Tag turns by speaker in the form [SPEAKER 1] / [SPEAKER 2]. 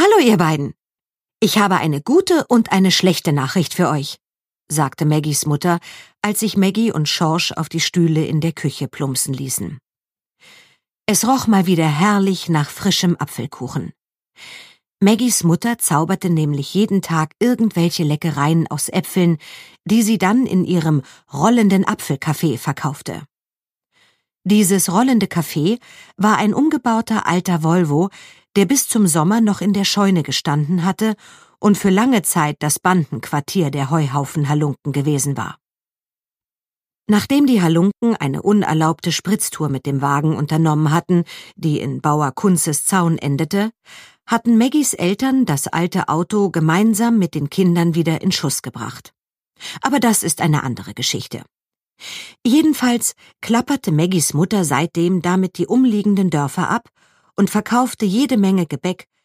[SPEAKER 1] Hallo, ihr beiden. Ich habe eine gute und eine schlechte Nachricht für euch, sagte Maggies Mutter, als sich Maggie und Schorsch auf die Stühle in der Küche plumpsen ließen. Es roch mal wieder herrlich nach frischem Apfelkuchen. Maggies Mutter zauberte nämlich jeden Tag irgendwelche Leckereien aus Äpfeln, die sie dann in ihrem rollenden Apfelcafé verkaufte. Dieses rollende Café war ein umgebauter alter Volvo, der bis zum Sommer noch in der Scheune gestanden hatte und für lange Zeit das Bandenquartier der Heuhaufen-Halunken gewesen war. Nachdem die Halunken eine unerlaubte Spritztour mit dem Wagen unternommen hatten, die in Bauer Kunzes Zaun endete, hatten Maggies Eltern das alte Auto gemeinsam mit den Kindern wieder in Schuss gebracht. Aber das ist eine andere Geschichte. Jedenfalls klapperte Maggies Mutter seitdem damit die umliegenden Dörfer ab und verkaufte jede Menge Gebäck